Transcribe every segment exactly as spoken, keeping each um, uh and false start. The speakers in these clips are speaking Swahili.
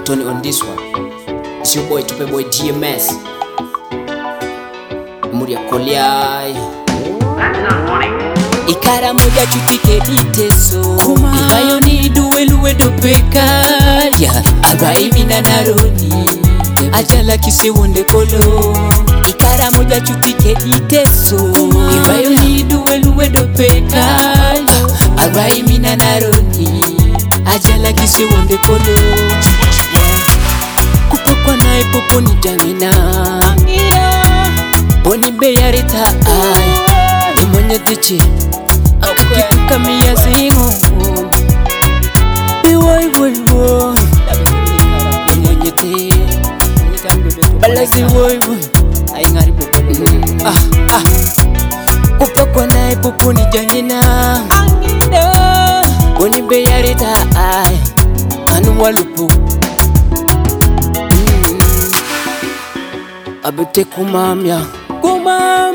Tony on this one. It's your boy Tupe Boy D M S. Muria Koliai. Ikara moja tutike iteso Ibayo ni duwe dopeka Ya Arai na naroni Ajala kisi wonde kolo Ikara moja tutike iteso Ibayo ni duwe dopeka Ya Arai na naroni Ajala kisi wonde kolo Kupokwa na ipopo ni jamina Boni mbeyareta ai Ni mwenye dichi Kikuka miya zingu Iwai wai wai Ni mwenye te Balazi wai wai Ah ah Kupakwa na ipupu ni janina Boni mbeyareta ai Anu walupu Abute kumamya Kumam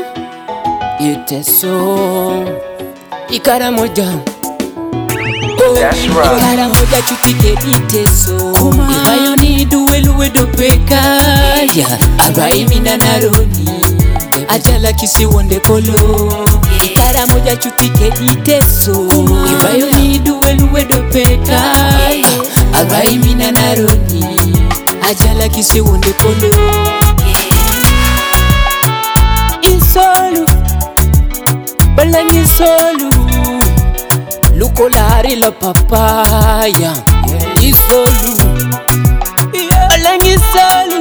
Iteso Ikara moja That's right. Ikara moja tutike iteso Ibayo ni duwe dopeka Ya Arai na naroni Ajala kisi wonde kolo Ikara moja tutike iteso Ibayo ni duwe dopeka Ya Arai na naroni Ajala kisi wonde kolo Insolu Balangi solu Lukolari la papaya Isolu Balangi solu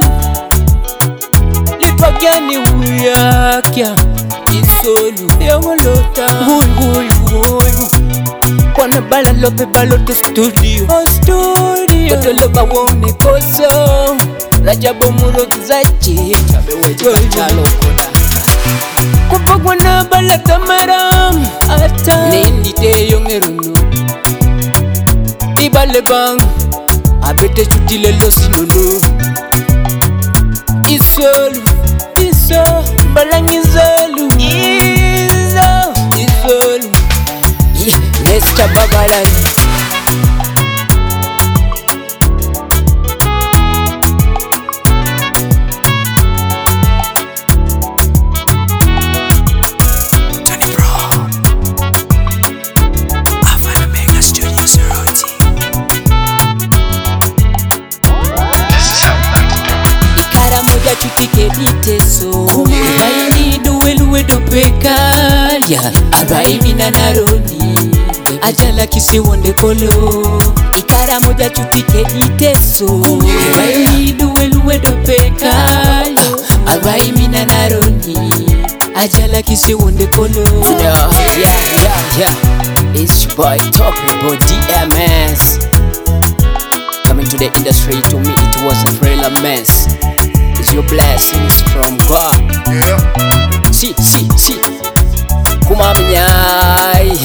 Lipagani uyakya Isolu Yamolota Hui hui hui Kwana bala lope baloto studio Oh studio Otolo bawone koso Rajabo murogizachi Chabe weji kachalo koda Kupagwa na bala kamera Ata Nindi te yongerunu Ibale bang Abete chutile losi nunu Isolu Iso Balangi zolu Iso Isolu Nesta babalani Tutike iteso Ibayo ni duwe dopeka Ya Arai na naroni Ajala kisi wonde kolo Ikara moja tutike iteso Ibayo ni duwe dopeka Ya Arai na naroni Ajala kisi wonde kolo Yeah, yeah, yeah, yeah It's your boy Tupe Boy D M S Coming to the industry, to me it was a real mess. It's your blessings from God. Yeah. Si, si, si Kumamnyai